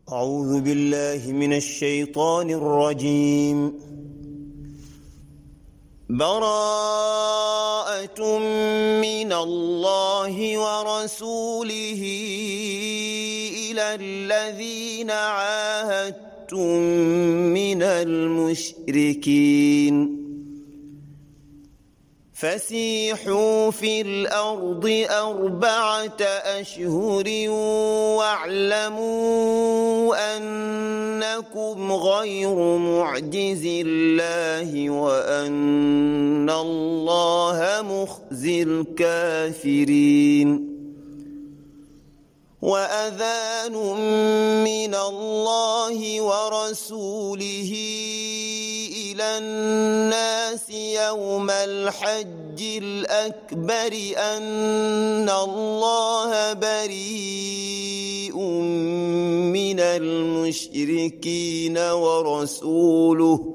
أعوذ بالله من الشيطان الرجيم. براءة من الله ورسوله إلى الذين عاهدتم من المشركين فسيحوا في الأرض 4 أشهر واعلموا أنكم غير معجز الله وأن الله مخزي الكافرين. وأذان من الله ورسوله إلى الناس يوم الحج الأكبر أن الله بريء من المشركين ورسوله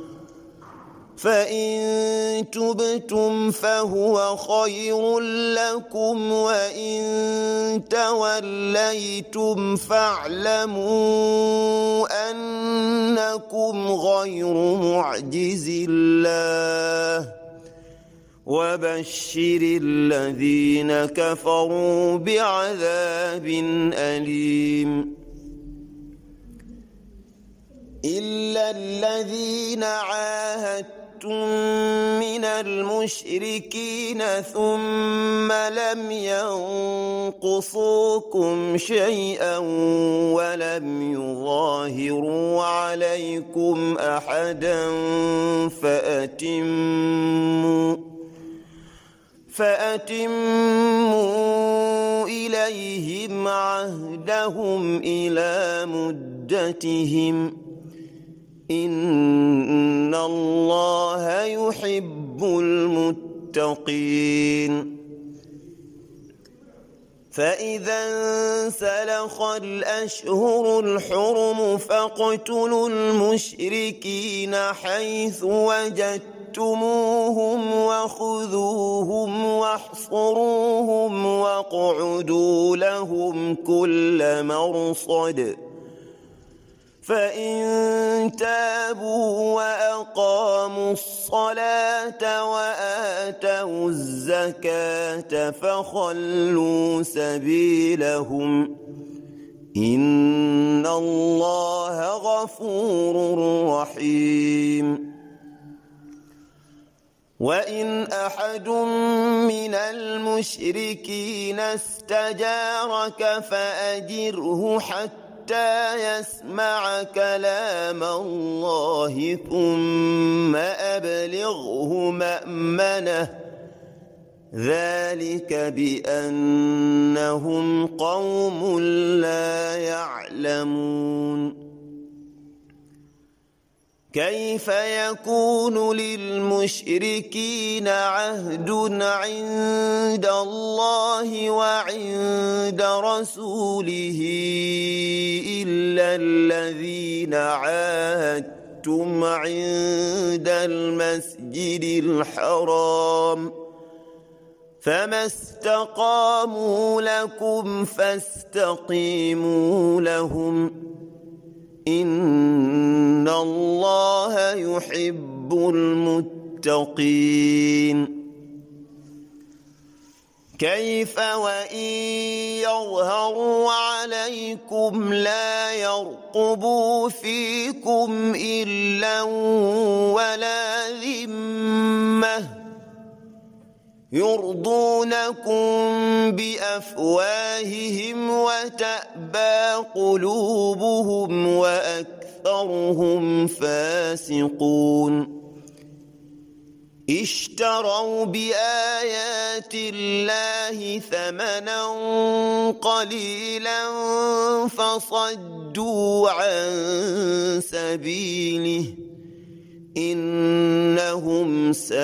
فإن تبتم فهو خير لكم وإن توليتم فاعلموا أنكم غير معجز الله وبشر الذين كفروا بعذاب أليم. إلا الذين عاهدتم من المشركين ثم لم ينقصوكم شيئا ولم يظاهروا عليكم أحدا فأتموا إليهم عهدهم إلى مدتهم إن الله يحب المتقين. فإذا انسلخ الأشهر الحرم فاقتلوا المشركين حيث وجدتموهم وخذوهم واحصروهم واقعدوا لهم كل مرصد فإن تابوا وأقاموا الصلاة وآتوا الزكاة فخلوا سبيلهم إن الله غفور رحيم. وإن أحد من المشركين استجارك فأجره حتى يسمع كلام الله ثم أبلغه مأمنه ذلك بأنهم قوم لا يعلمون. كيف يكون للمشركين عهد عند الله وعند رسوله إلا الذين عاهدتم عند المسجد الحرام فما استقاموا لكم فاستقيموا لهم إن الله يحب المتقين. كيف وإن يظهروا عليكم لا يرقبوا فيكم إلا ولا ذمة يرضونكم بأفواههم وتأبى قلوبهم وأكثرهم فاسقون. اشتروا بآيات الله ثمنا قليلا فصدوا عن سبيله إنهم ساء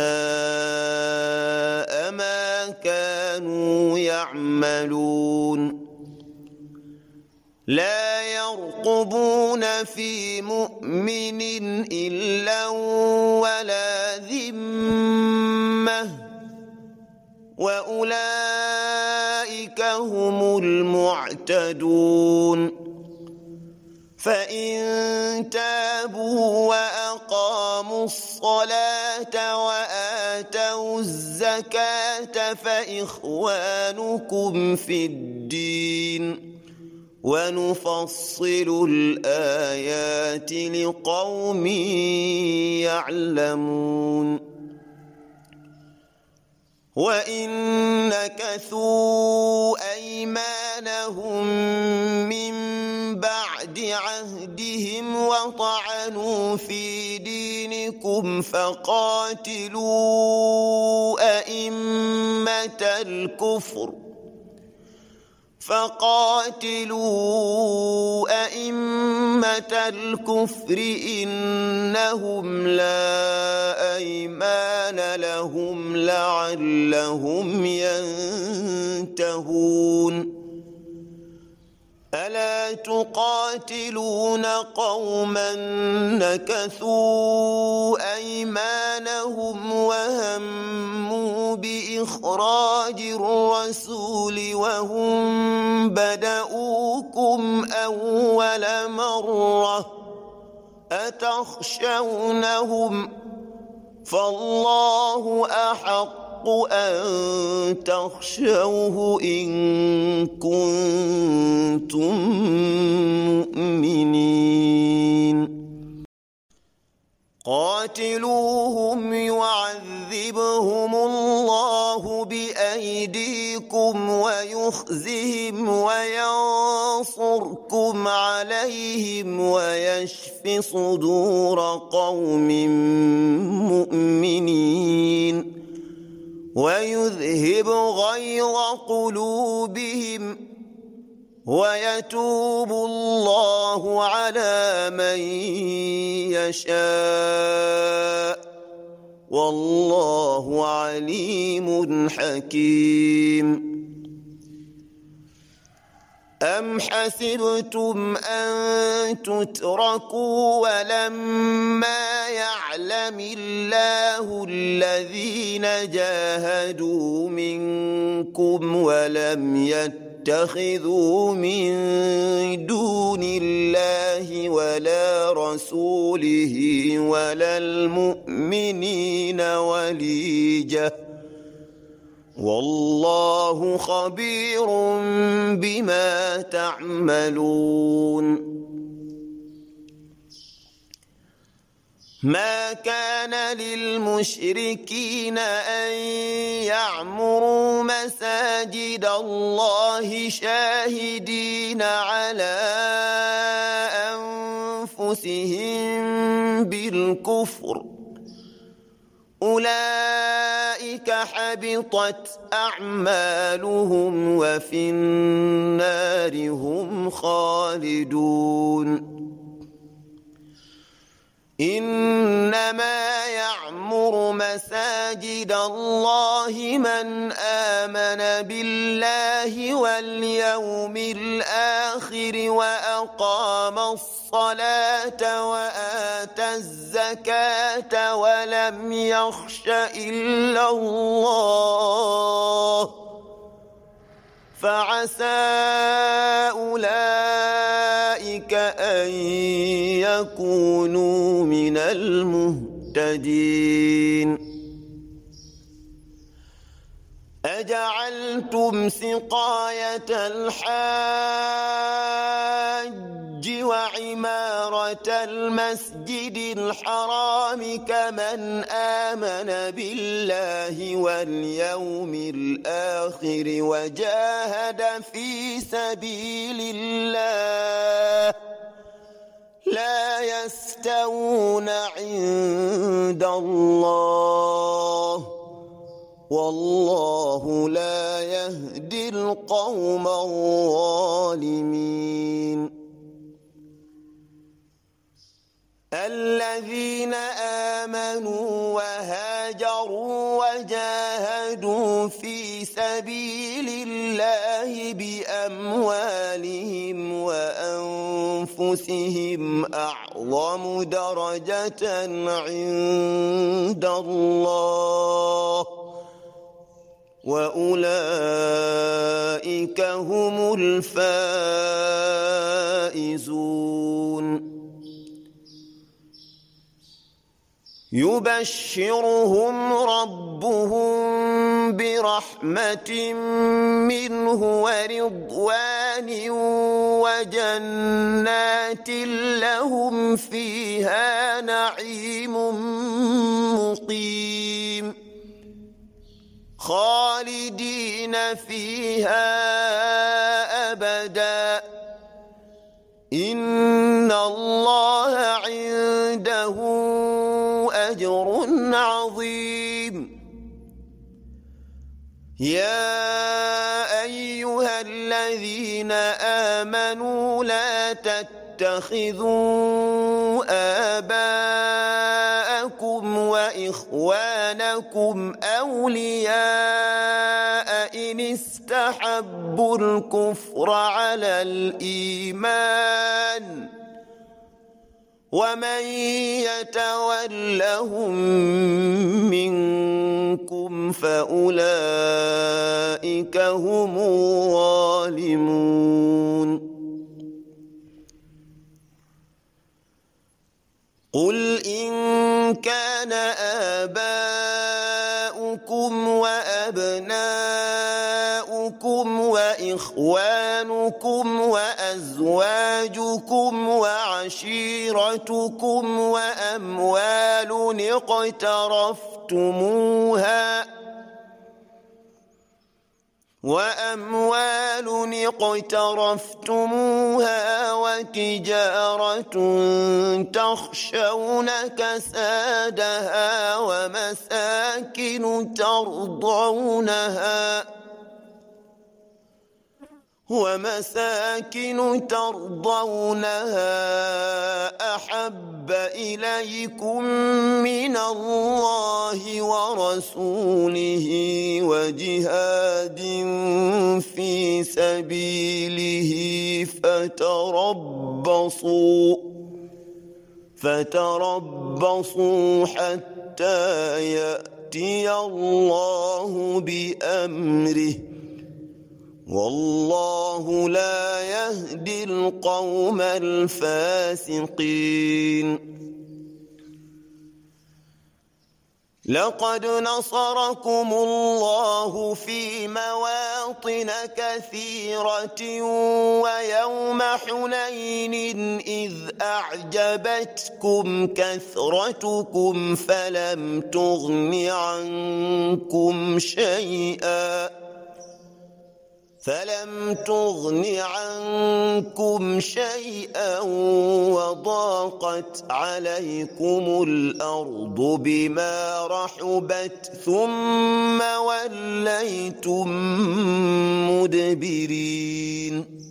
ما كانوا يعملون. لا يرقبون في مؤمن إلا ولا ذمة وأولئك هم المعتدون. فإن تابوا وأقاموا الصلاة وآتوا الزكاة فإخوانكم في الدين ونفصل الآيات لقوم يعلمون وإن نكثوا أيمانهم من بعد عهدهم وطعنوا في دينكم فقاتلوا أئمة الكفر إنهم لا أيمان لهم لعلهم ينتهون ألا تقاتلون قوما نكثوا أيمانهم وهموا بإخراج الرسول وهم بدؤوكم أول مرة أتخشونهم فالله أحق أن تخشوه إن كنتم مؤمنين قاتلوهم يعذبهم الله بأيديكم ويخزهم وينصركم عليهم ويشف صدور قوم مؤمنين ويذهب غيظ قلوبهم ويتوب الله على من يشاء والله عليم حكيم أم حسبتم أن تتركوا ولما يعلم الله الذين جاهدوا منكم ولم يتخذوا من دون الله ولا رسوله ولا المؤمنين وليجة والله خبير بما تعملون ما كان للمشركين أن يعمروا مساجد الله شاهدين على أنفسهم بالكفر أولئك حبطت أعمالهم وفي النار هم خالدون إنما يعمر مساجد الله من آمن بالله واليوم الآخر وأقام الصلاة وآتى الزكاة ولم يخش إلا الله فعسى أولئك أن يكونوا من المهتدين أجعلتم سقاية الحاج وعمارة المسجد الحرام كمن آمن بالله واليوم الآخر وجاهد في سبيل الله لا يستوون عند الله والله لا يهدي القوم الظالمين الذين آمنوا وهاجروا وجاهدوا في سبيل الله بأموالهم وأنفسهم أعظم درجة عند الله وأولئك هم الفائزون. يبشرهم ربهم برحمة منه ورضوان وجنات لهم فيها نعيم مقيم خالدين فيها أبدا إن الله عنده أجر عظيم. يا أيها الذين آمنوا لا تتخذوا آباءكم وإخوانكم أولياء إن استحبوا الكفر على الإيمان ومن يتولهم منكم فأولئك هم الظالمون. قل إن كان آباؤكم وأبناؤكم وإخوانكم وأزواجكم وعشيرتكم وأموال اقترفتموها وتجارة تخشون كسادها ومساكن ترضونها أحب إليكم من الله ورسوله وجهاد في سبيله فتربصوا حتى يأتي الله بأمره والله لا يهدي القوم الفاسقين. لقد نصركم الله في مواطن كثيرة ويوم حنين إذ أعجبتكم كثرتكم فلم تغن عنكم شيئا وضاقت عليكم الأرض بما رحبت ثم وليتم مدبرين.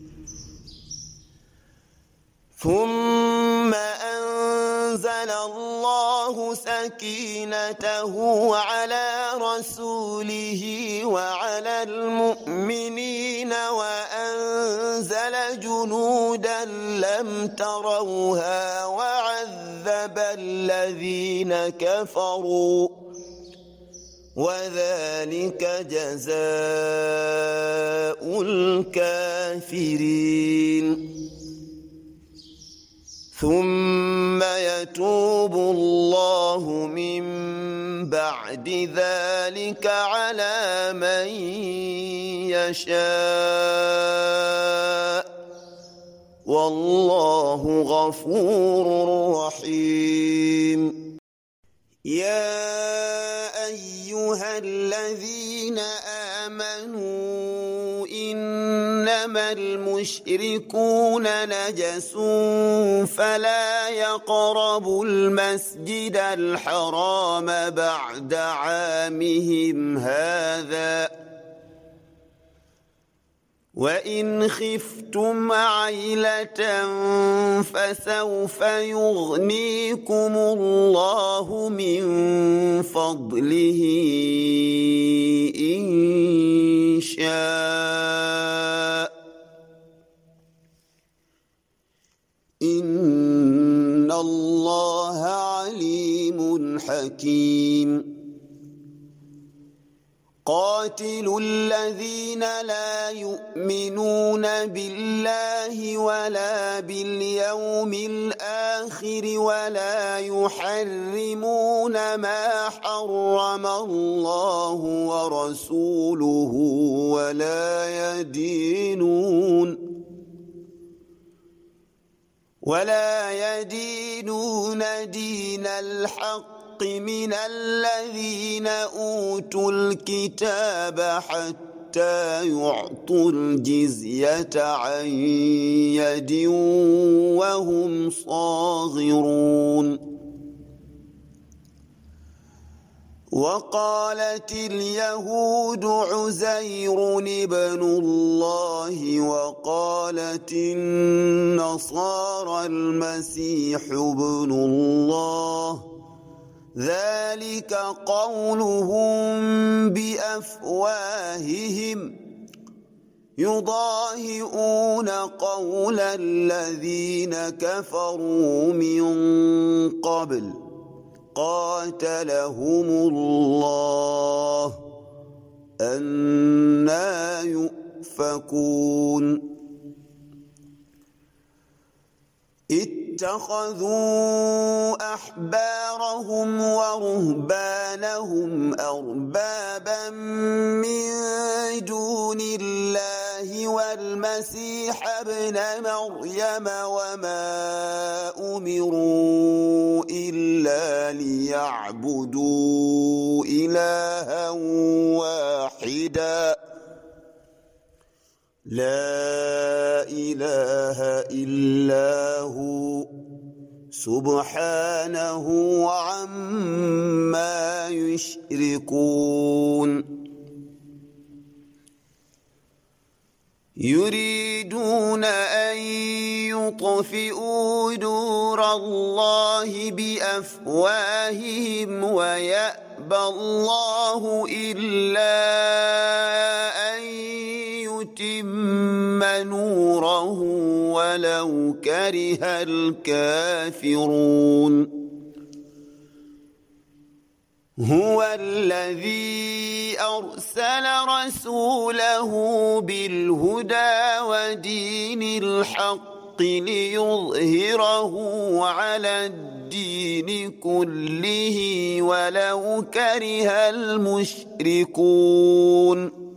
ثم أنزل الله سكينته على رسوله وعلى المؤمنين وأنزل جنودا لم تروها وعذب الذين كفروا وذلك جزاء الكافرين. ثم يتوب الله من بعد ذلك على من يشاء والله غفور رحيم. يا أيها الذين آمنوا إنما المشركون نجس فلا يقربوا المسجد الحرام بعد عامهم هذا وإن خفتم عيلة فسوف يغنيكم الله من فضله إن شاء إن الله عليم حكيم. قاتلوا الذين لا يؤمنون بالله ولا باليوم الآخر ولا يحرمون ما حرم الله ورسوله ولا يدينون دين الحق من الذين أوتوا الكتاب حتى يعطوا الجزية عن يد وهم صاغرون. وقالت اليهود عزير ابن الله وقالت النصارى المسيح ابن الله، ذلك قولهم بأفواههم يضاهئون قول الذين كفروا من قبل قاتلهم الله أنى يؤفكون. اتخذوا أحبارهم ورهبانهم أربابا من دون الله والمسيح ابن مريم وما أمروا إلا ليعبدوا إلها واحدا لا إله إلا هو سبحانه عما يشركون. يريدون أن يطفئوا نور الله بأفواههم ويأبى الله إلا أن يتم نوره ولو كره الكافرون. هو الذي أرسل رسوله بالهدى ودين الحق ليظهره على الدين كله ولو كره المشركون.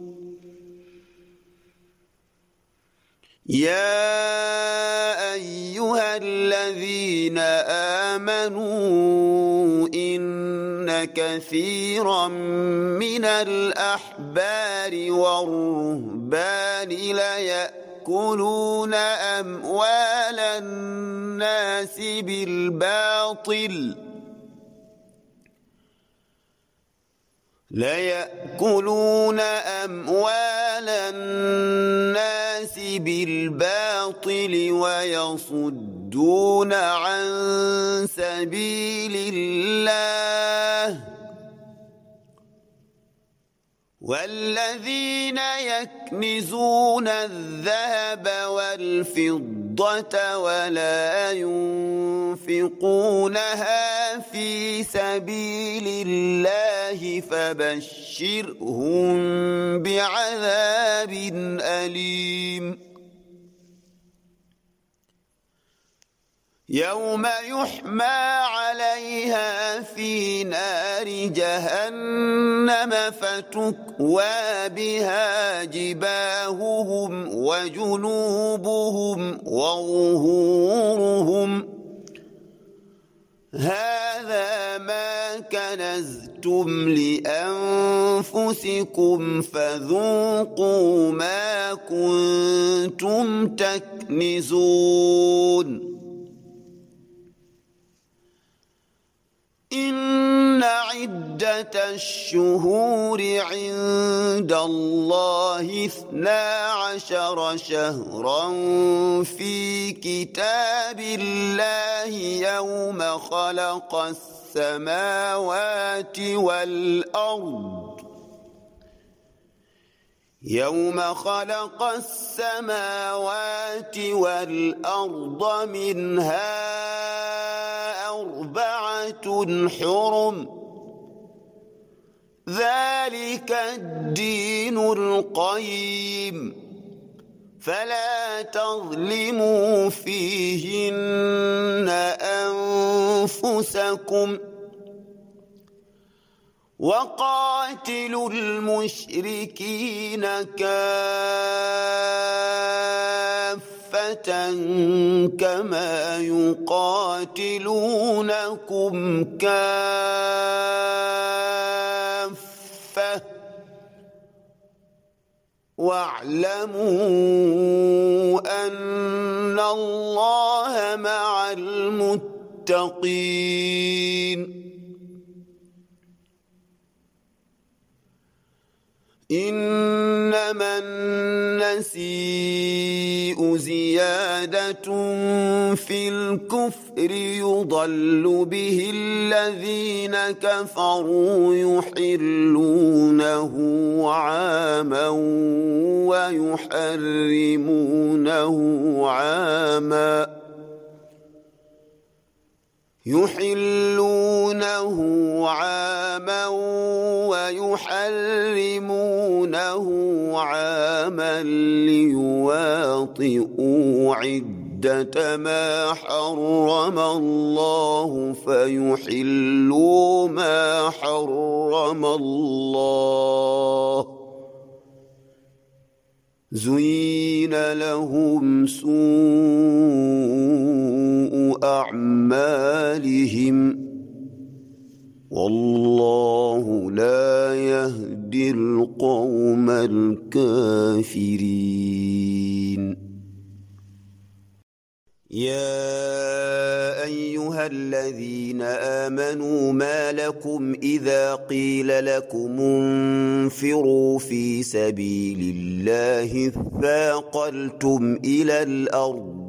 يا أيها الذين آمنوا إن كثيرا من الأحبار والرهبان ليأكلون أموال الناس بالباطل ويصدون عن سبيل الله والذين يكنزون الذهب والفضة ولا ينفقونها في سبيل الله فبشرهم بعذاب أليم. يوم يحمى عليها في نار جهنم فتكوى بها جباههم وجنوبهم وظهورهم هذا ما كنزتم لأنفسكم فذوقوا ما كنتم تكنزون. إن عدة الشهور عند الله 12 شهرا في كتاب الله يوم خلق السماوات والأرض منها 4 حرم ذلك الدين القيم فلا تظلموا فيهن أنفسكم وقاتلوا المشركين كافة كما يقاتلونكم كافة واعلموا أن الله مع المتقين إنما النسيء زيادة في الكفر يضل به الذين كفروا يحلونه عاما ويحرمونه عاما ليواطئوا عدة ما حرم الله فيحلوا ما حرم الله زين لهم سوء أعمالهم والله لا يهدي القوم الكافرين يا أيها الذين آمنوا ما لكم إذا قيل لكم انفروا في سبيل الله اثاقلتم إلى الأرض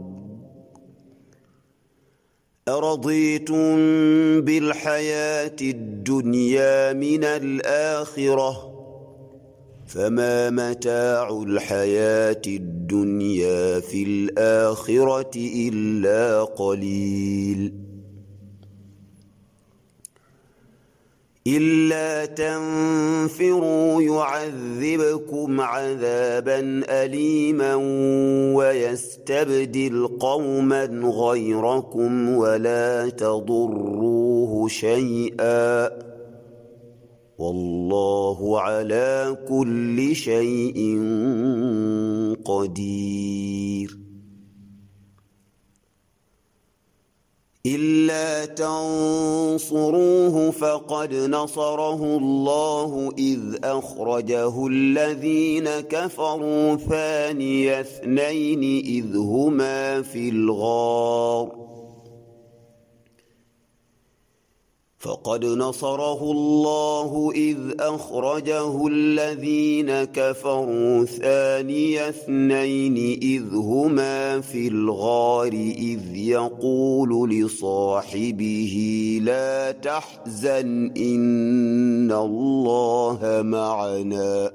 أرضيتم بالحياة الدنيا من الآخرة فما متاع الحياة الدنيا في الآخرة إلا قليل إلا تنفروا يعذبكم عذابا أليما ويستبدل قوما غيركم ولا تضروه شيئا والله على كل شيء قدير إلا تنصروه فقد نصره الله إذ أخرجه الذين كفروا ثاني اثنين إذ هما في الغار فقد نصره الله إذ أخرجه الذين كفروا ثاني اثنين إذ هما في الغار إذ يقول لصاحبه لا تحزن إن الله معنا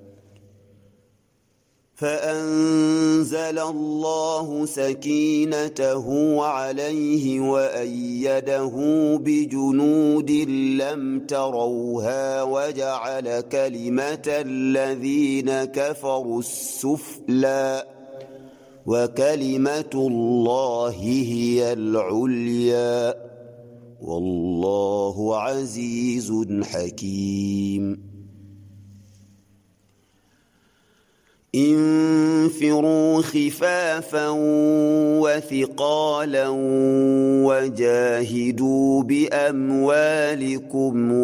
فأنزل الله سكينته عليه وأيده بجنود لم تروها وجعل كلمة الذين كفروا السفلى وكلمة الله هي العليا والله عزيز حكيم انفروا خفافا وثقالا وجاهدوا بأموالكم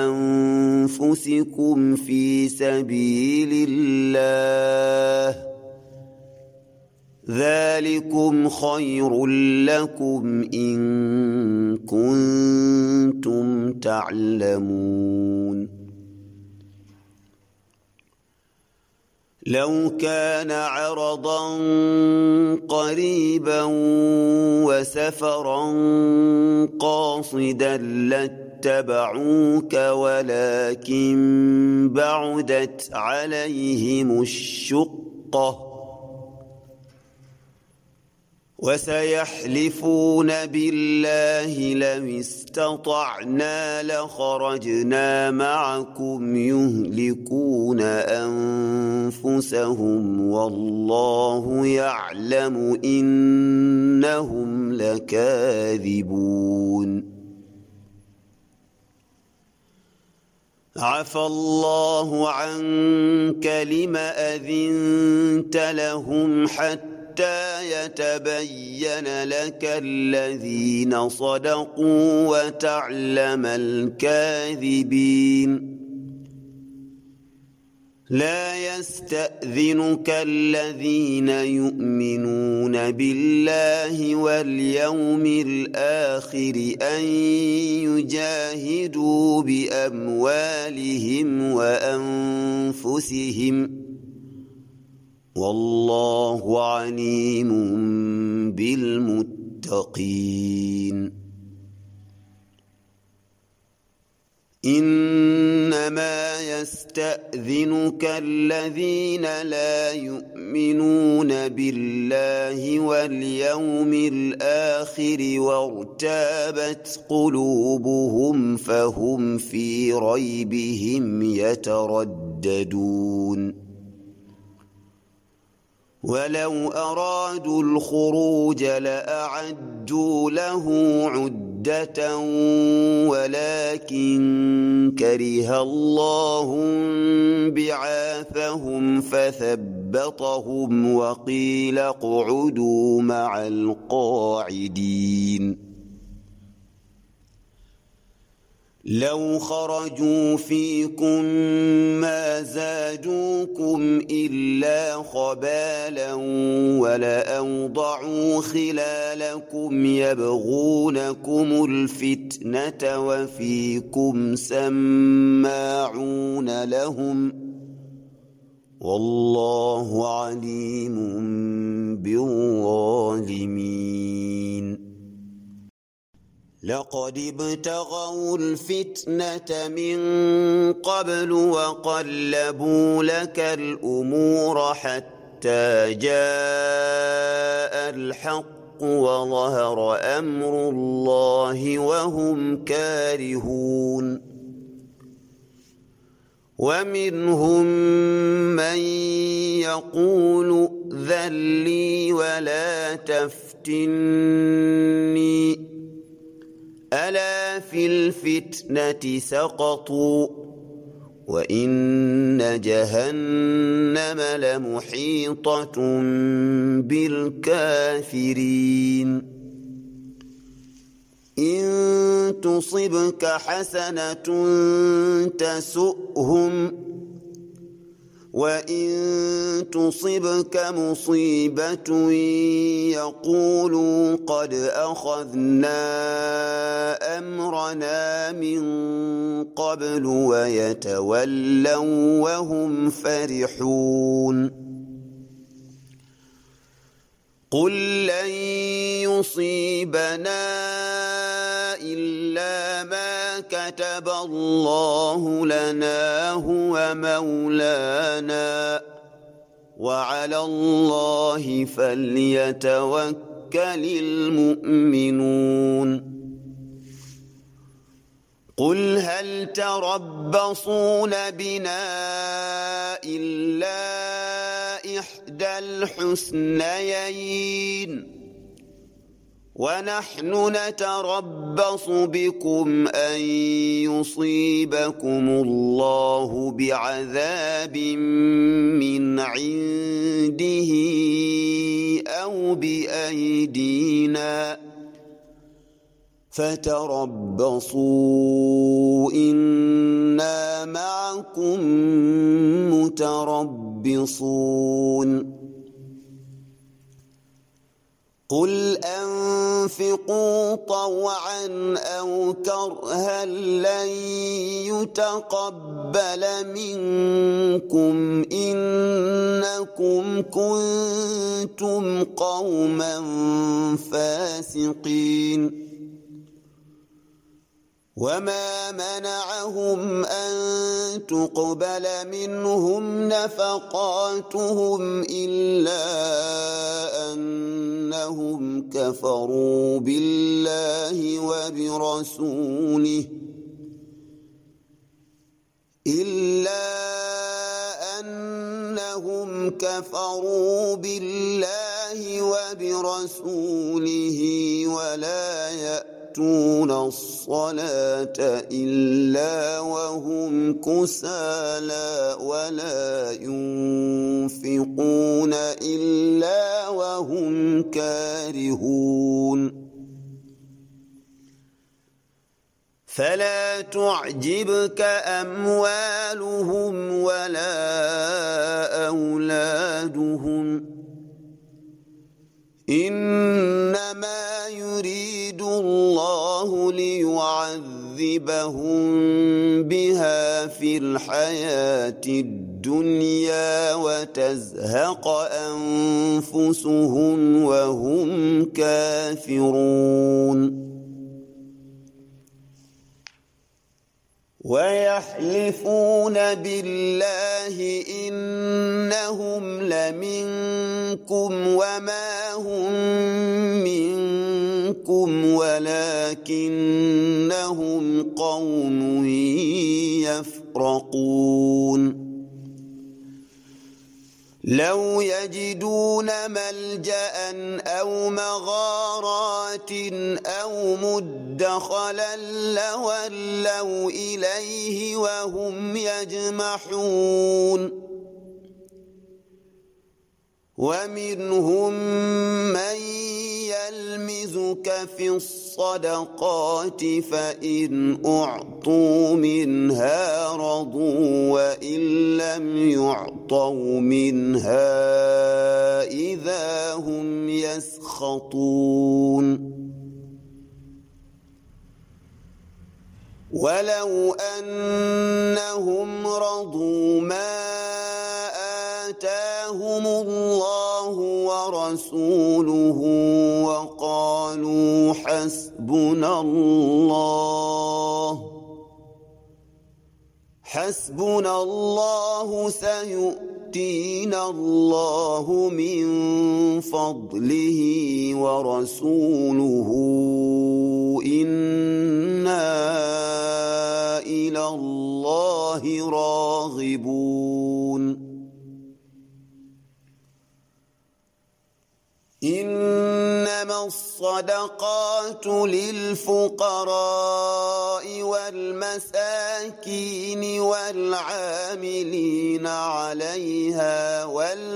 وأنفسكم في سبيل الله ذلكم خير لكم إن كنتم تعلمون لو كان عرضا قريبا وسفرا قاصدا لاتبعوك ولكن بعدت عليهم الشقة وسيحلفون بالله لو استطعنا لخرجنا معكم يهلكون أنفسهم والله يعلم إنهم لكاذبون عفى الله عنك لم أذنت لهم حتى يتبين لك الذين صدقوا وتعلم الكاذبين لا يستأذنك الذين يؤمنون بالله واليوم الآخر أن يجاهدوا بأموالهم وأنفسهم والله عليم بالمتقين إنما يستأذنك الذين لا يؤمنون بالله واليوم الآخر وارتابت قلوبهم فهم في ريبهم يترددون ولو أرادوا الخروج لأعدوا له عدة ولكن كره الله بعاثهم فثبطهم وقيل اقعدوا مع القاعدين لو خرجوا فيكم ما زادوكم إلا خبالا ولأوضعوا خلالكم يبغونكم الفتنة وفيكم سماعون لهم والله عليم بالظالمين لقد ابتغوا الفتنة من قبل وقلبوا لك الأمور حتى جاء الحق وظهر أمر الله وهم كارهون ومنهم من يقول ائذن لي ولا تفتني ألا في الفتنة سقطوا وإن جهنم لمحيطة بالكافرين إن تصبك حسنة تسؤهم وإن تصبك مصيبة يقولوا قد أخذنا أمرنا من قبل ويتولوا وهم فرحون قل لن يصيبنا إلا ما كتب الله لنا هو مولانا وعلى الله فليتوكل المؤمنون قل هل تربصون بنا إلا إحدى الحسنيين ونحن نتربص بكم أن يصيبكم الله بعذاب من عنده أو بأيدينا فتربصوا إنا معكم متربصون قل أنفقوا طوعا أو كرها لن يتقبل منكم إنكم كنتم قوما فاسقين وما منعهم أن تقبل منهم نفقاتهم إلا أنهم أنهم كفروا بالله وبرسوله ولا يأتون الصلاة إلا وهم كسالى ولا ينفقون إلا وهم كارهون فلا تعجبك أموالهم ولا أولادهم إنما يريد الله ليعذبهم بها في الحياة الدنيا وتزهق أنفسهم وهم كافرون ويحلفون بالله إنهم لمنكم وما هم منكم ولكنهم قوم يفرقون لو يجدون ملجأ أو مغارات أو مدخلا لولوا إليه وهم يجمحون ومنهم من يلمزك في الصدقات فإن أعطوا منها رضوا وإن لم يعطوا منها إذا هم يسخطون ولو أنهم رضوا ما آتاهم الله ورسوله وقالوا حسبنا الله سيؤتينا الله من فضله ورسوله إنا إلى الله راغبون إنما الصدقات للفقراء والمساكين والعاملين عليها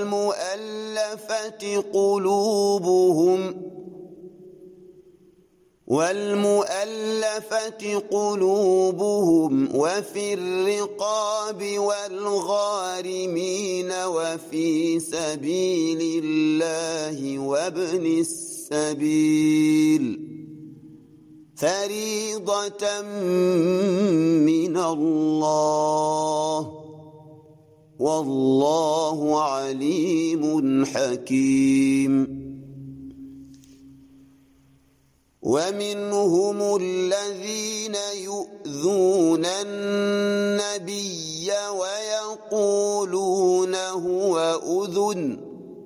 والمؤلفة قلوبهم وفي الرقاب والغارمين وفي سبيل الله وابن السبيل فريضة من الله والله عليم حكيم ومنهم الذين يؤذون النبي ويقولون هو أذن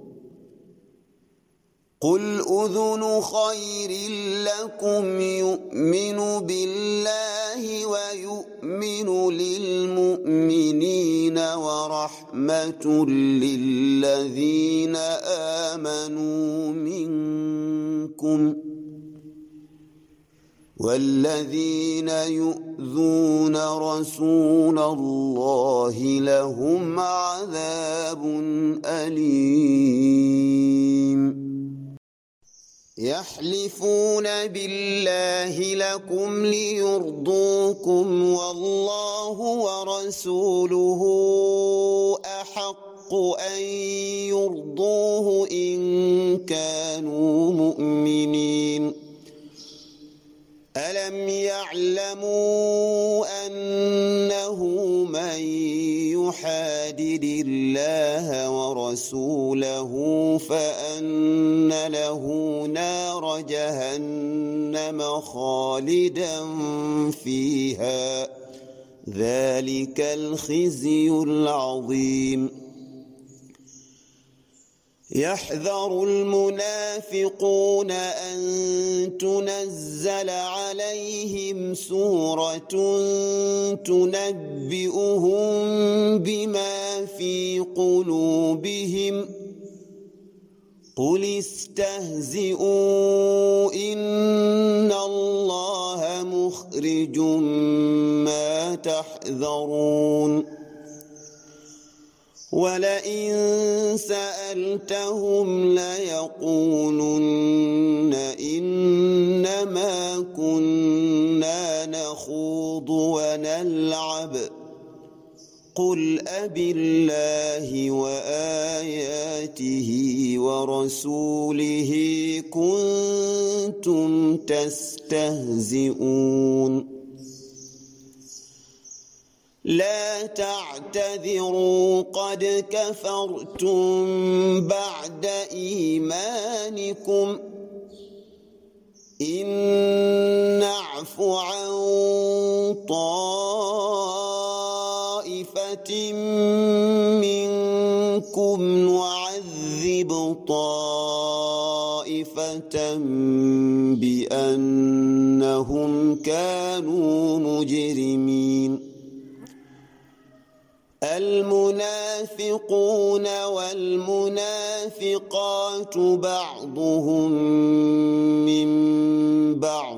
قل أذن خير لكم يؤمن بالله ويؤمن للمؤمنين ورحمة للذين آمنوا منكم والذين يؤذون رسول الله لهم عذاب أليم يحلفون بالله لكم ليرضوكم والله ورسوله أحق أن يرضوه إن كانوا مؤمنين ألم يعلموا أنه من يحادد الله ورسوله فأن له نار جهنم خالدا فيها ذلك الخزي العظيم يحذر المنافقون أن تنزل عليهم سورة تنبئهم بما في قلوبهم قل استهزئوا إن الله مخرج ما تحذرون ولئن سألتهم ليقولن إنما كنا نخوض ونلعب قل أبالله وآياته ورسوله كنتم تستهزئون لا تعتذروا قد كفرتم بعد إيمانكم إن نعف عن طائفة منكم نعذب طائفة بأنهم كانوا مجرمين المنافقون والمنافقات بعضهم من بعض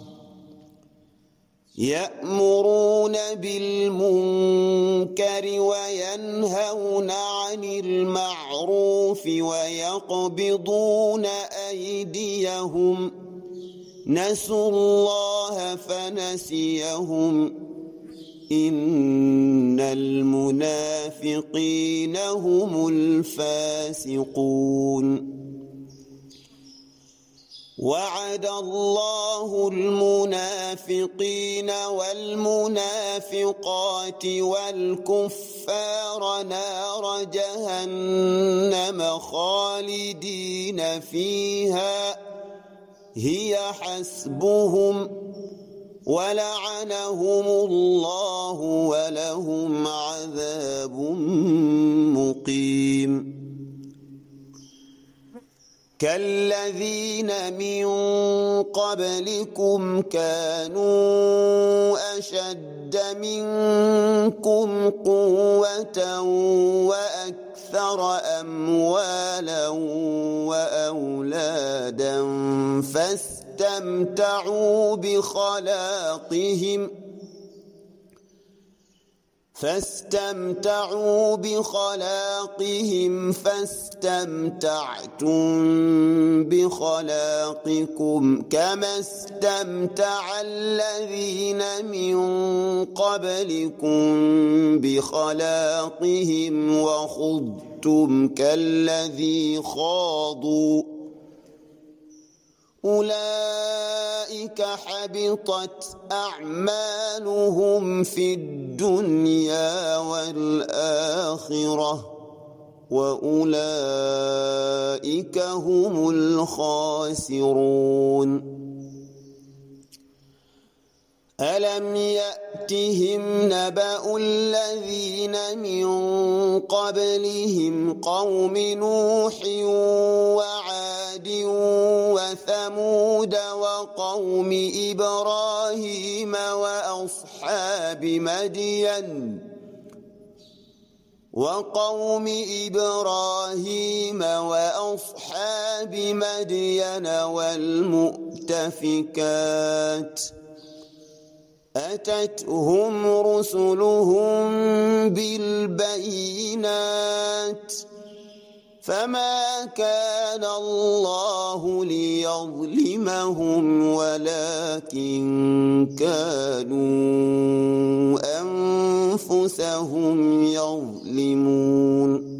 يأمرون بالمنكر وينهون عن المعروف ويقبضون أيديهم نسوا الله فنسيهم إن المنافقين هم الفاسقون وعد الله المنافقين والمنافقات والكفار نار جهنم خالدين فيها هي حسبهم ولعنهم الله ولهم عذاب مقيم كالذين من قبلكم كانوا أشد منكم قوة وأكثر أموالا وأولادا فاستمتعوا بخلاقهم فاستمتعتم بخلاقكم كما استمتع الذين من قبلكم بخلاقهم وخضتم كالذي خاضوا أولئك حبطت أعمالهم في الدنيا والآخرة وأولئك هم الخاسرون ألم يأتهم نبأ الذين من قبلهم قوم نوح وعاد وثمود وقوم إبراهيم وأصحاب مدين والمؤتفكات أتتهم رسلهم بالبينات فما كان الله ليظلمهم ولكن كانوا أنفسهم يظلمون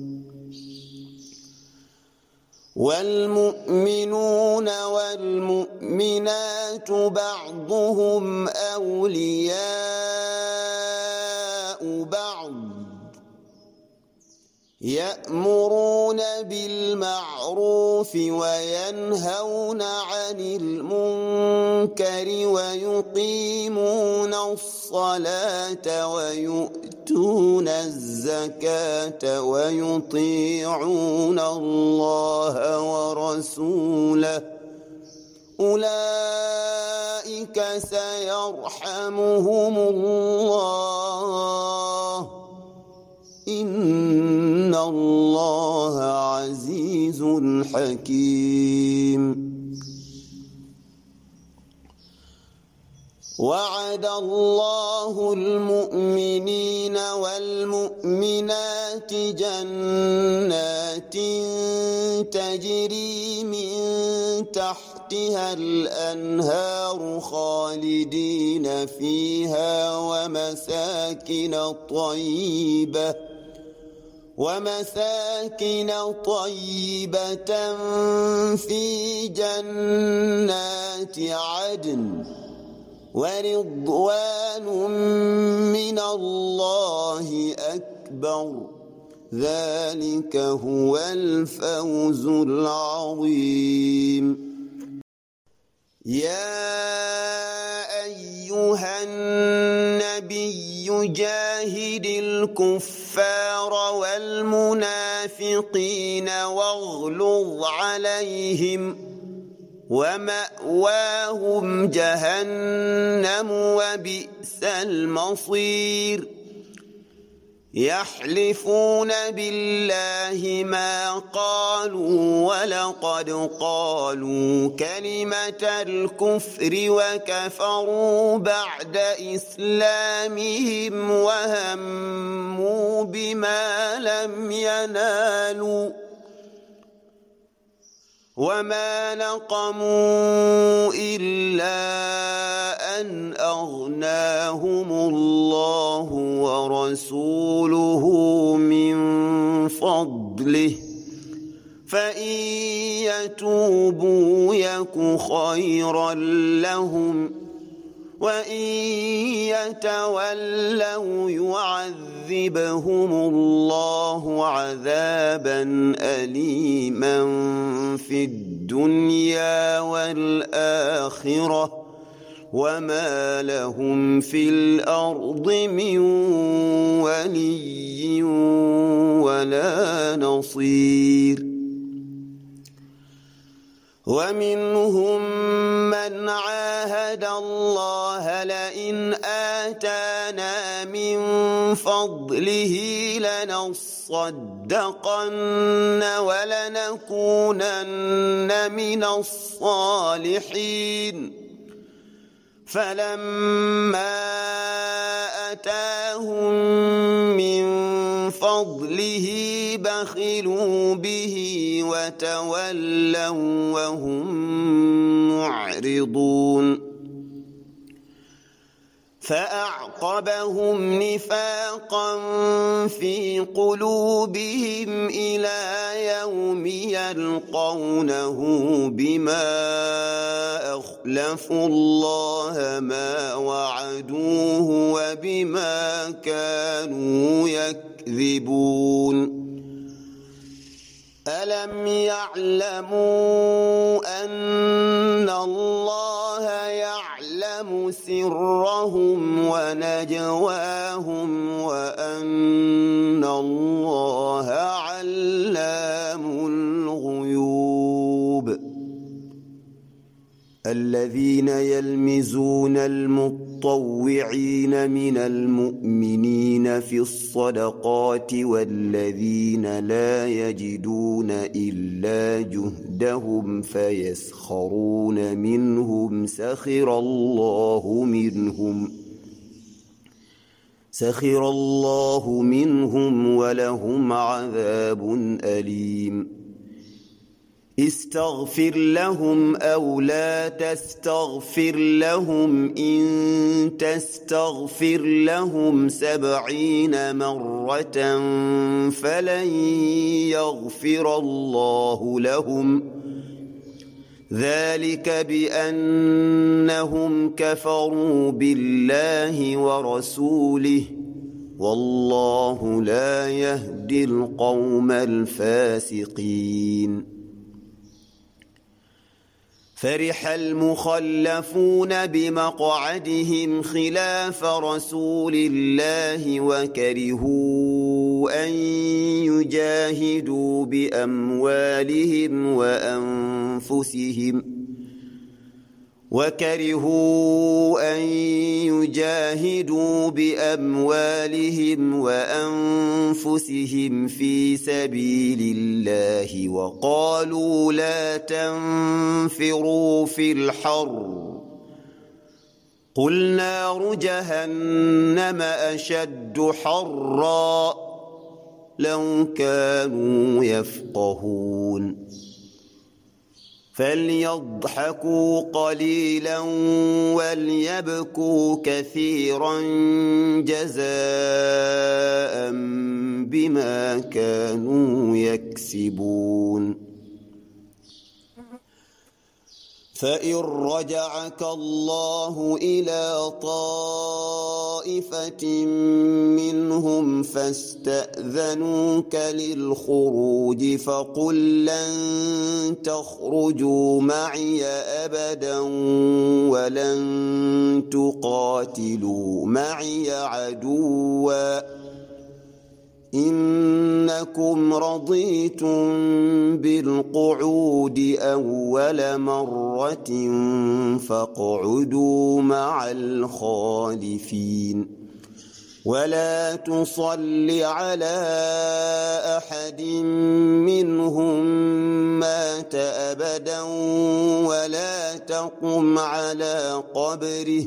والمؤمنون والمؤمنات بعضهم أولياء بعض يأمرون بالمعروف وينهون عن المنكر ويقيمون الصلاة ويؤتون الزكاة ويطيعون الله ورسوله أولئك سيرحمهم الله إن الله عزيز حكيم وعد الله المؤمنين والمؤمنات جنات تجري من تحتها الأنهار خالدين فيها ومساكن طيبة في جنات عدن ورضوان من الله أكبر ذلك هو الفوز العظيم يا أيها النبي جاهد الكفار والمنافقين واغلظ عليهم ومأواهم جهنم وبئس المصير يحلفون بالله ما قالوا ولقد قالوا كلمة الكفر وكفروا بعد إسلامهم وهموا بما لم ينالوا وما نقموا إلا أن أغناهم الله ورسوله من فضله فإن يتوبوا يك خيرا لهم وإن يتولوا يعذبهم الله عذابا أليما في الدنيا والآخرة وما لهم في الأرض من ولي ولا نصير ومنهم من عاهد الله لئن آتانا من فضله لنصدقن ولنكونن من الصالحين فلما آتاهم من فضله بخلوا به وتولوا وهم معرضون فأعقبهم نفاقا في قلوبهم إلى يوم يلقونه بما أخلفوا الله ما وعدوه وبما كانوا يكذبون ألم يعلموا أن الله يعلم سرهم ونجواهم وأن الله علام الغيوب الذين يلمزون المطوعين من المؤمنين في الصدقات والذين لا يجدون إلا جهدهم فيسخرون منهم سخر الله منهم ولهم عذاب أليم استغفر لهم أو لا تستغفر لهم إن تستغفر لهم 70 مرة فلن يغفر الله لهم ذلك بأنهم كفروا بالله ورسوله والله لا يهدي القوم الفاسقين. فرح المخلفون بمقعدهم خلاف رسول الله وكرهوا أن يجاهدوا بأموالهم وأنفسهم في سبيل الله وقالوا لا تنفروا في الحر قل نار جهنم أشد حرا لو كانوا يفقهون. فليضحكوا قليلا وليبكوا كثيرا جزاء بما كانوا يكسبون. فإن رجعك الله إلى طائفة منهم فاستأذنوك للخروج فقل لن تخرجوا معي أبدا ولن تقاتلوا معي عدوا إنكم رضيتم بالقعود أول مرة فاقعدوا مع الخالفين. ولا تصل على أحد منهم مات أبدا ولا تقم على قبره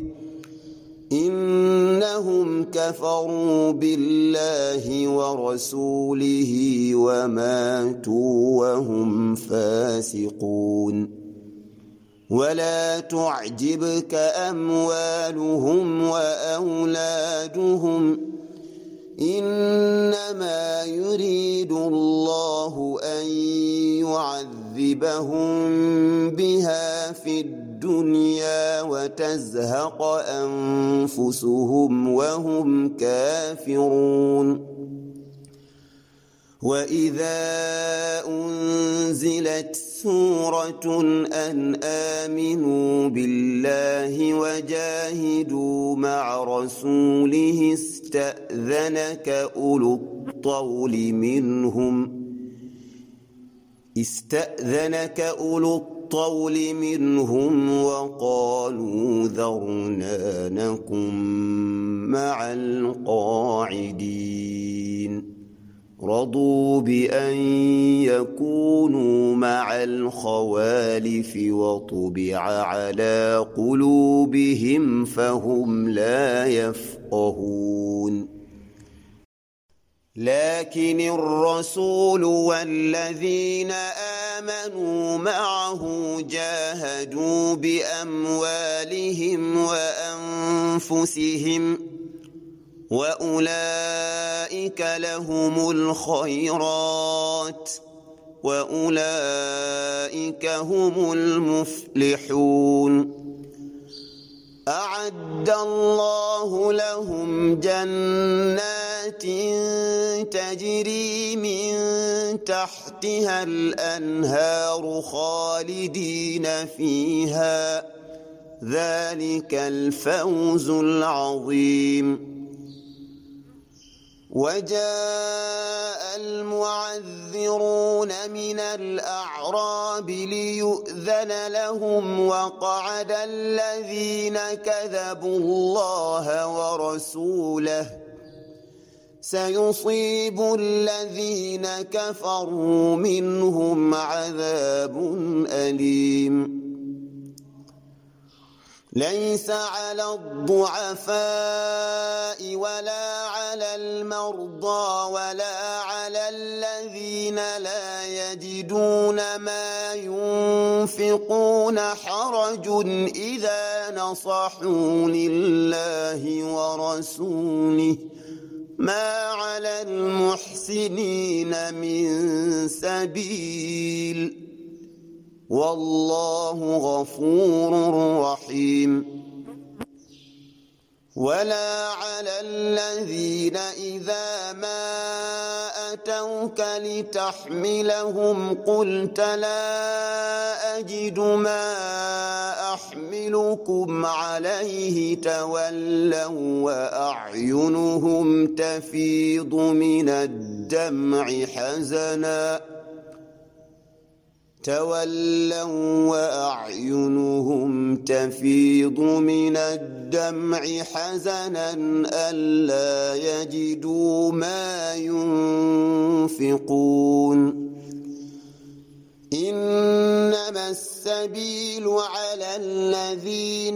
إنهم كفروا بالله ورسوله وماتوا وهم فاسقون. ولا تعجبك أموالهم وأولادهم إنما يريد الله أن يعذبهم بها في الدنيا وتزهق أنفسهم وهم كافرون. وإذا أنزلت سورة أن آمنوا بالله وجاهدوا مع رسوله استأذنك أولو الطول منهم وقالوا ذرنا نكن مع القاعدين رضوا بأن يكونوا مع الخوالف وطبع على قلوبهم فهم لا يفقهون. لكن الرسول والذين آمنوا معه جاهدوا بأموالهم وأنفسهم وأولئك لهم الخيرات وأولئك هم المفلحون. أعد الله لهم جنات تجري من تحتها الأنهار خالدين فيها ذلك الفوز العظيم. وجاء المعذرون من الأعراب ليؤذن لهم وقعد الذين كذبوا الله ورسوله سيصيب الذين كفروا منهم عذاب أليم. ليس على الضعفاء ولا على المرضى ولا على الذين لا يجدون ما ينفقون حرج إذا نصحوا لله ورسوله ما على المحسنين من سبيل والله غفور رحيم. ولا على الذين إذا ما أتوك لتحملهم قلت لا أجد ما أحملكم عليه تولوا وأعينهم تفيض من الدمع حزنا ألا يجدوا ما ينفقون إنما السبيل على الذين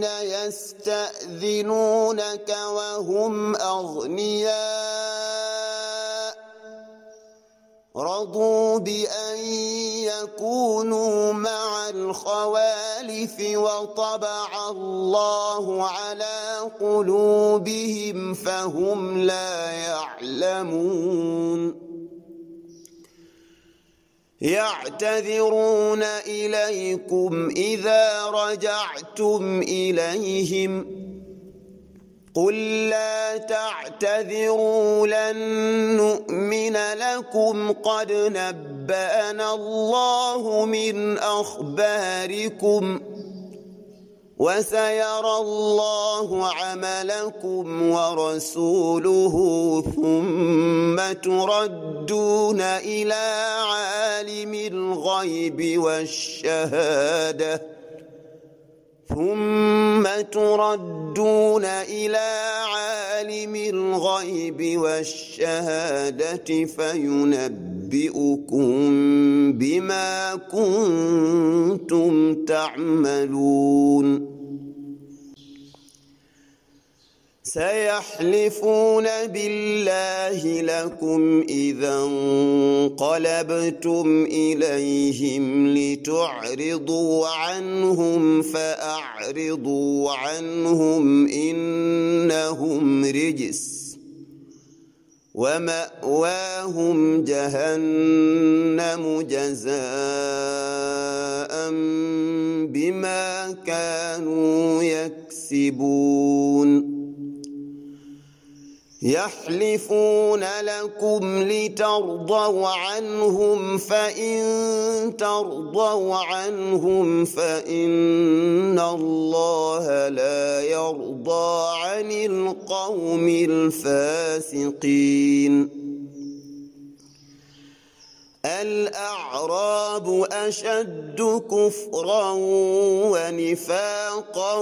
يستأذنونك وهم أغنياء رضوا بأن يكونوا مع الخوالف وطبع الله على قلوبهم فهم لا يعلمون يعتذرون إليكم إذا رجعتم إليهم قل لا تعتذروا لن نؤمن لكم قد نبأنا الله من أخباركم وسيرى الله عملكم ورسوله ثم تردون إلى عالم الغيب والشهادة فينبئكم بما كنتم تعملون سيحلفون بالله لكم إذا انقلبتم إليهم لتعرضوا عنهم فأعرضوا عنهم إنهم رجس ومأواهم جهنم جزاء بما كانوا يكسبون يحلفون لكم لترضوا عنهم فإن ترضوا عنهم فإن الله لا يرضى عن القوم الفاسقين الأعراب أشد كفرا ونفاقا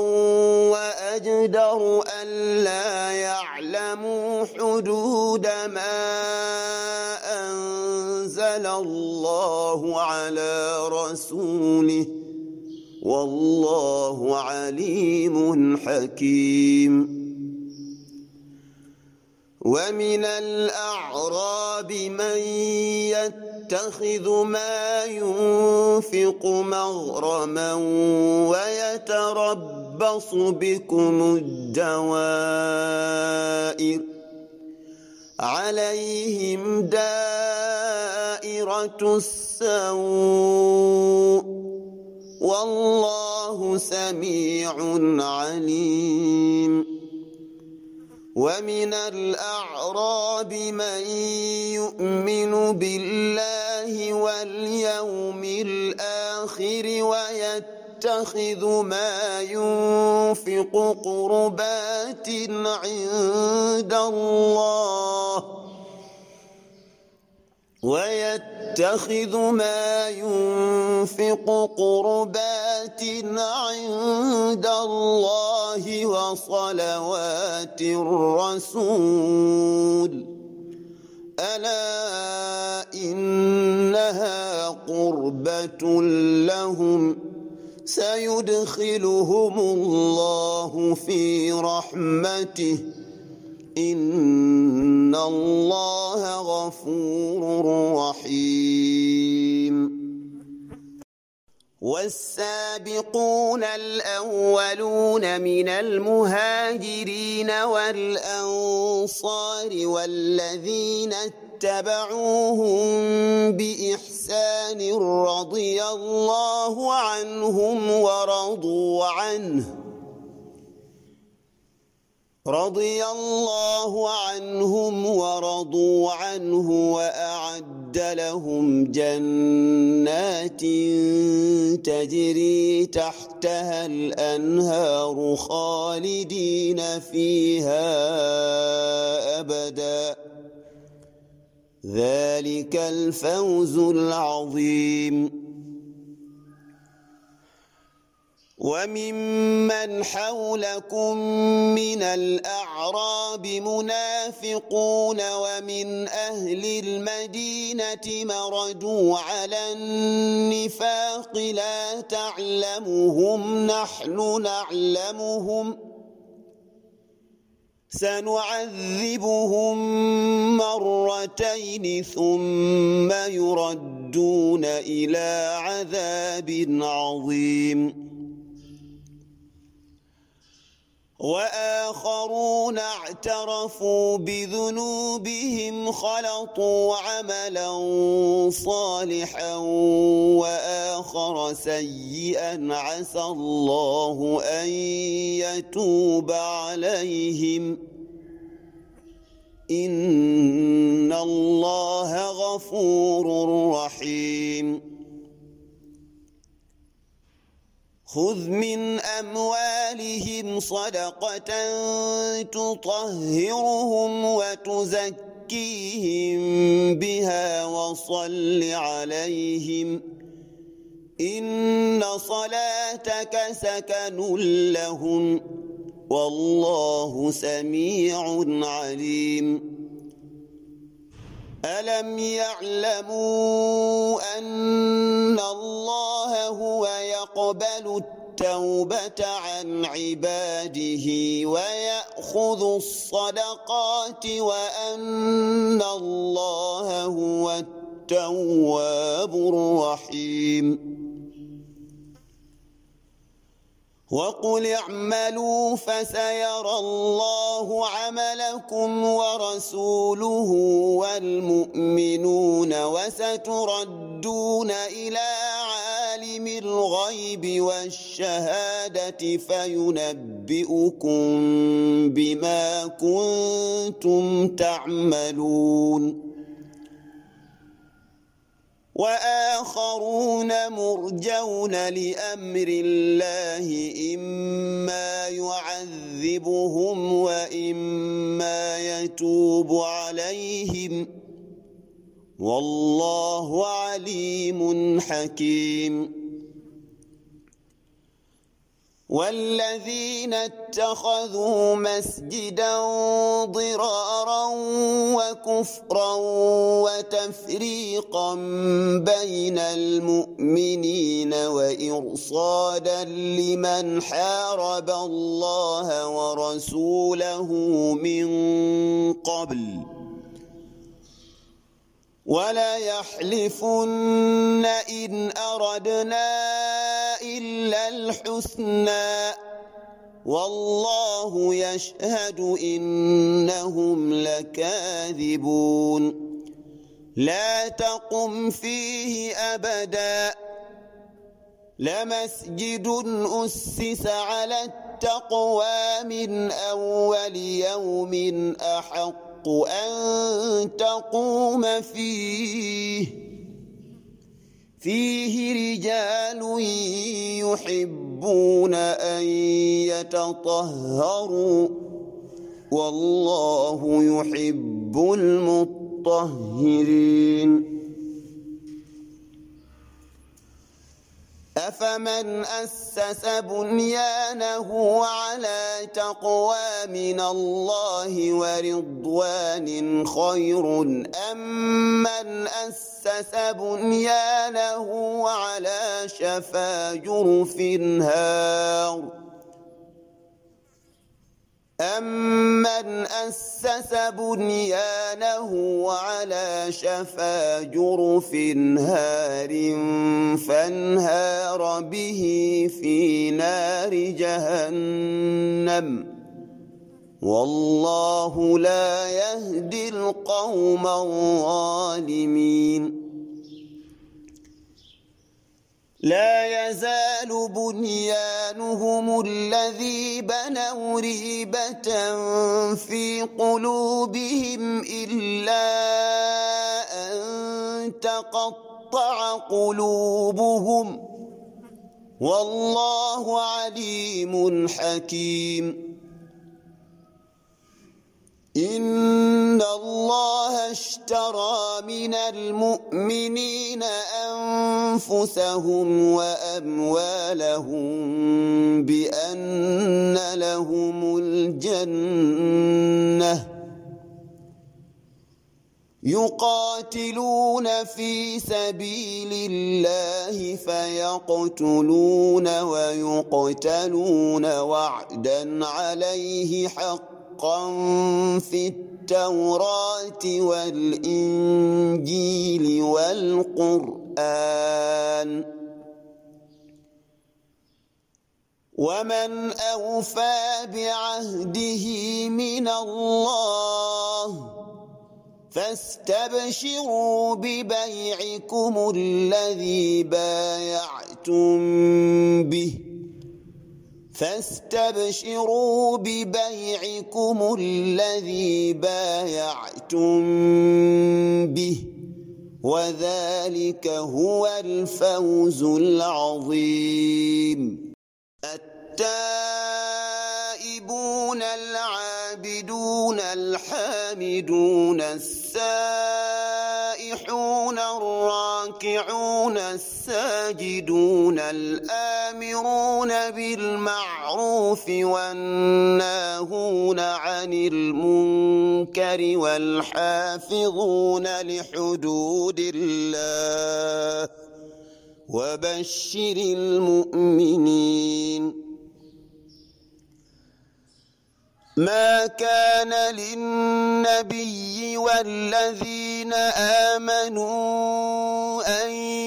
وأجدر ألا يعلموا حدود ما أنزل الله على رسوله والله عليم حكيم ومن الأعراب من يتخذ ما ينفق مغرما ويتربص بكم الدوائر عليهم دائرة السوء والله سميع عليم ومن الأعراب من يؤمن بالله واليوم الآخر ويتخذ ما ينفق قربات عند الله وصلوات الرسول ألا إنها قربة لهم سيدخلهم الله في رحمته إن الله غفور رحيم والسابقون الأولون من المهاجرين والأنصار والذين اتبعوهم بإحسان رضي الله عنهم ورضوا عنه رضي الله عنهم ورضوا عنه وأعد لهم جنات تجري تحتها الأنهار خالدين فيها أبدا ذلك الفوز العظيم وممن حولكم من الأعراب منافقون ومن أهل المدينة مردوا على النفاق لا تعلمهم نحن نعلمهم سنعذبهم مرتين ثم يردون إلى عذاب عظيم وآخرون اعترفوا بذنوبهم خلطوا عملا صالحا وآخر سيئا عسى الله أن يتوب عليهم إن الله غفور رحيم خذ من أموالهم صدقة تطهرهم وتزكيهم بها وصل عليهم إن صلاتك سكن لهم والله سميع عليم ألم يعلموا أن الله هو يقبل التوبة عن عباده ويأخذ الصدقات وأن الله هو التواب الرحيم وقل اعملوا فسيرى الله عملكم ورسوله والمؤمنون وستردون إلى عالم الغيب والشهادة فينبئكم بما كنتم تعملون وآخرون مرجون لأمر الله إما يعذبهم وإما يتوب عليهم والله عليم حكيم والذين اتخذوا مسجدا ضرارا وكفرا وتفريقا بين المؤمنين وإرصادا لمن حارب الله ورسوله من قبل ولا يحلفن إن أردنا إلا الحسنى والله يشهد إنهم لكاذبون لا تقم فيه أبدا لمسجد أسس على التقوى من أول يوم أحق أن تقوم فيه رجال يحبون أن يتطهروا والله يحب المطهرين أفمن أسس بنيانه على تقوى من الله ورضوان خير أم من أسس بنيانه على شفا جرف هار أَمَّنْ أَسَّسَ بُنْيَانَهُ عَلَى شَفَا جُرُفٍ هَارٍ فَانْهَارَ بِهِ فِي نَارِ جَهَنَّمَ وَاللَّهُ لَا يَهْدِي الْقَوْمَ الظَّالِمِينَ لا يزال بنيانهم الذي بنوا ريبة في قلوبهم إلا أن تقطع قلوبهم والله عليم حكيم إن الله اشترى من المؤمنين أنفسهم وأموالهم بأن لهم الجنة يقاتلون في سبيل الله فيقتلون ويقتلون وعدا عليه حقا في التوراة والإنجيل والقرآن ومن أوفى بعهده من الله فاستبشروا ببيعكم الذي بايعتم به وذلك هو الفوز العظيم التائبون العابدون الحامدون السائحون الراكعون الساجدون الآمرون بالمعروف والناهون عن المنكر والحافظون لحدود الله وبشر المؤمنين ما كان للنبي والذين آمنوا أن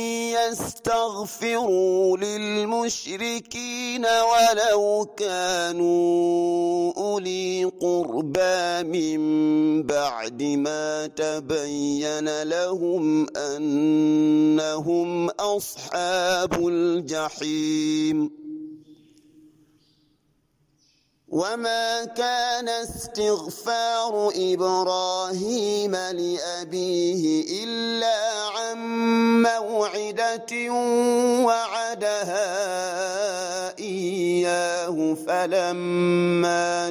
يستغفروا للمشركين ولو كانوا أولي قربى من بعد ما تبين لهم أنهم أصحاب الجحيم وما كان استغفار إبراهيم لأبيه إلا عن موعدة وعدها إياه فلما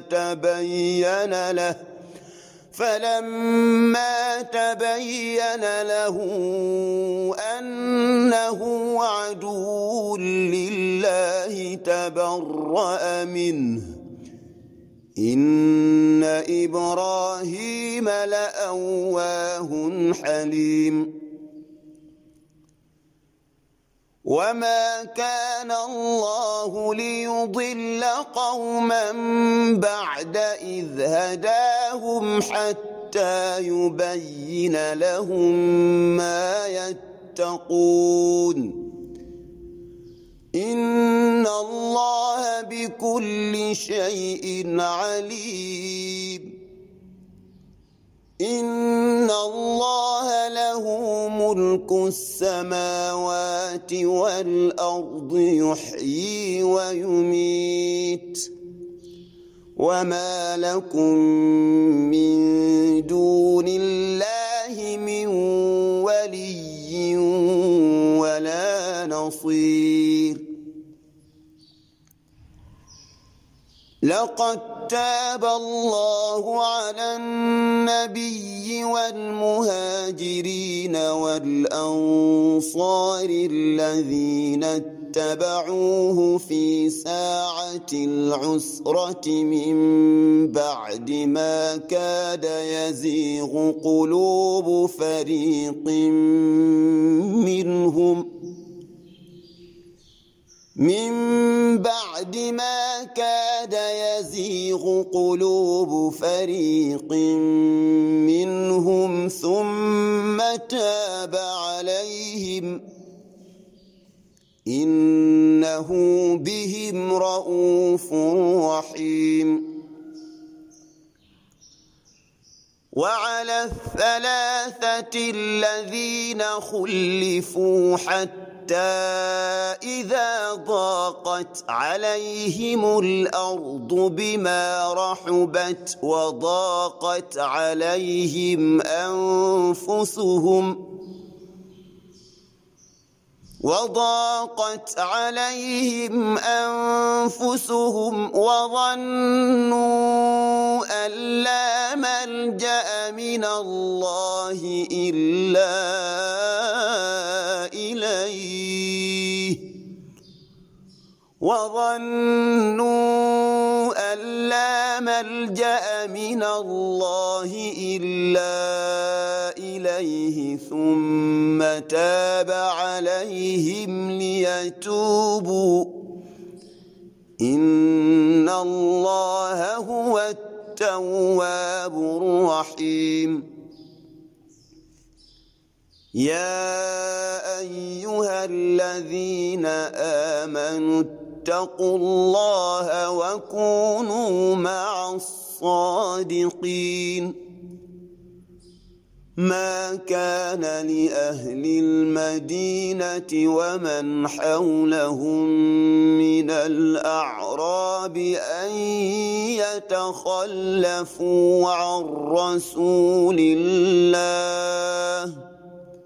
تبين له أنه عدو لله تبرأ منه إن إبراهيم لأواه حليم وما كان الله ليضل قوما بعد إذ هداهم حتى يبين لهم ما يتقون إن الله بكل شيء عليم إن الله له ملك السماوات والأرض يحيي ويميت وما لكم من دون الله من ولي ولا نصير لقد تاب الله على النبي والمهاجرين والأنصار الذين اتبعوه في ساعة العسرة من بعد ما كاد يزيغ قلوب فريق منهم ثم تاب عليهم إنه بهم رءوف رحيم وعلى الثلاثة الذين خلفوا حتى إذا ضاقت عليهم الأرض بما رحبت وضاقت عليهم أنفسهم وظنوا أن لا ملجأ من الله إلا إليه ثم تاب عليهم ليتوبوا إن الله هو التواب الرحيم يا أيها الذين آمنوا اتقوا الله وكونوا مع الصادقين ما كان لأهل المدينة ومن حولهم من الأعراب أن يتخلفوا عن رسول الله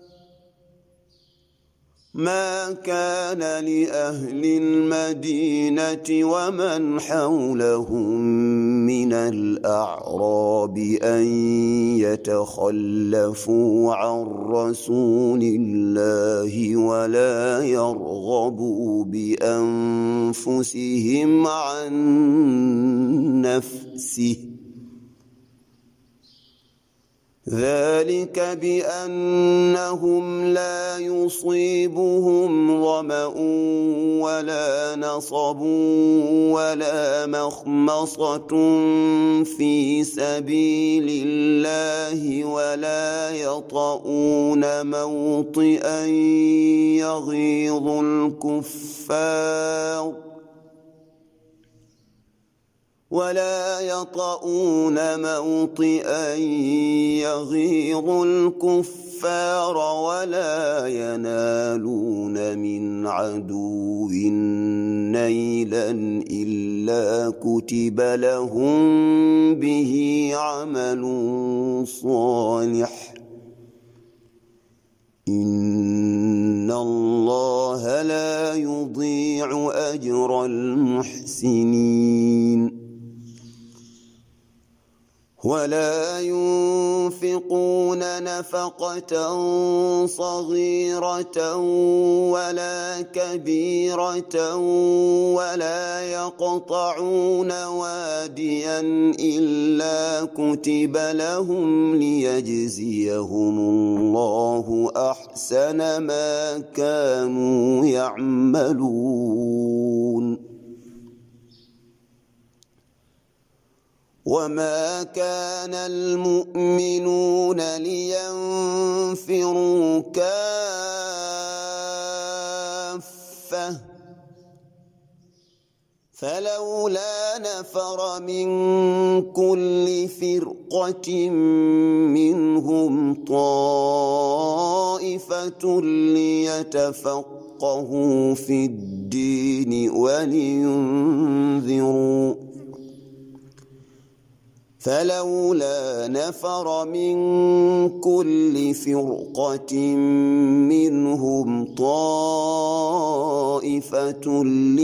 ما كان لأهل المدينة ومن حولهم من الأعراب أن يتخلفوا عن رسول الله ولا يرغبوا بأنفسهم عن نفسه ذلك بأنهم لا يصيبهم ظمأ ولا نصب ولا مخمصة في سبيل الله ولا يطؤون موطئا يغيظ الكفار ولا ينالون من عدو نيلا إلا كتب لهم به عمل صالح إن الله لا يضيع أجر المحسنين ولا ينفقون نفقة صغيرة ولا كبيرة ولا يقطعون واديا إلا كتب لهم ليجزيهم الله أحسن ما كانوا يعملون وما كان المؤمنون لينفروا كافة فلولا نفر من كل فرقة منهم طائفة ليتفقهوا في الدين فلولا نفر من كل فرقة منهم طائفة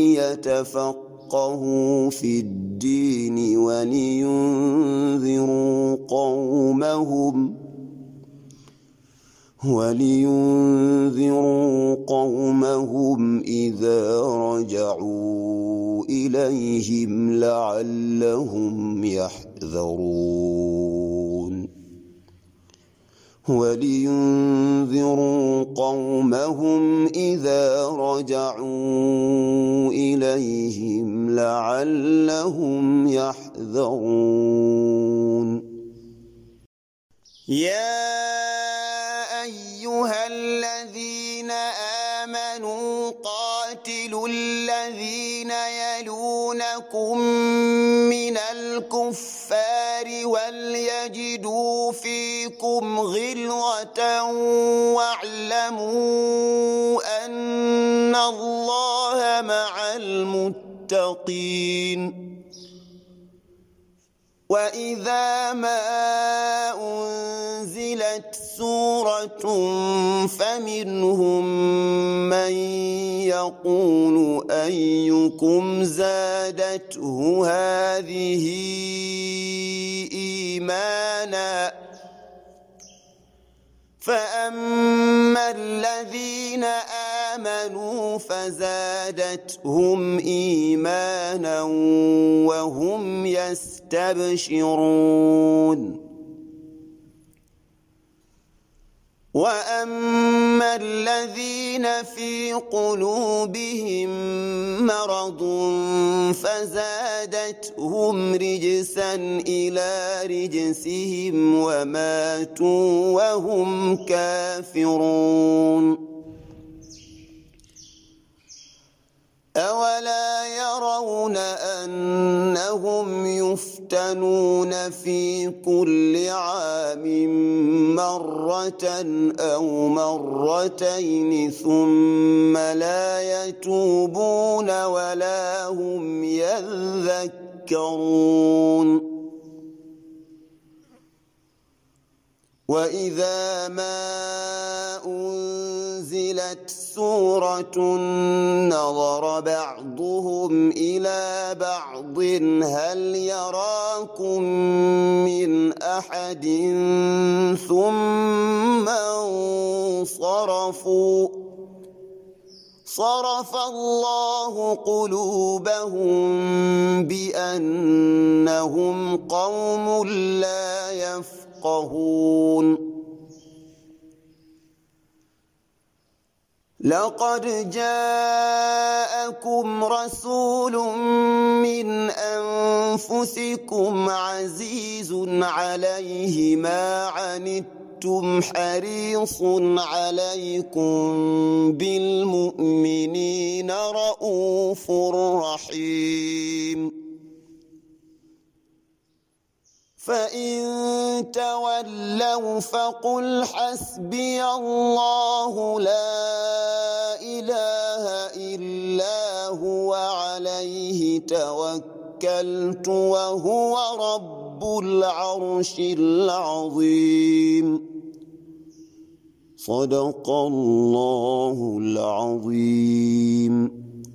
ليتفقهوا في الدين ولينذروا قومهم إذا رجعوا إليهم لعلهم يحذرون يا أيها الذين آمنوا قاتلوا الذين يلونكم من الكفار وليجدوا فيكم غلظة واعلموا أن المتقين وإذا ما أنزلت سورة فمنهم من يقول أيكم زادته هذه إيمانا فأما الذين آمنوا فزادتهم إيمانا وهم يستبشرون وأما الذين في قلوبهم مرض فزادتهم رجسا إلى رجسهم وماتوا وهم كافرون أولا يرون أنهم يفتنون في كل عام مرة أو مرتين ثم لا يتوبون ولا هم يذكرون وإذا ما أنزلت سورة نظر بعضهم إلى بعض هل يراكم من أحد ثم انصرفوا صرف الله قلوبهم بأنهم قوم لا يفقهون لقد جاءكم رسول من أنفسكم عزيز عليه ما عنتم حريص عليكم بالمؤمنين رؤوف رحيم فإن تولوا فقل حسبي الله لا إله إلا هو عليه توكلت وهو رب العرش العظيم صدق الله العظيم.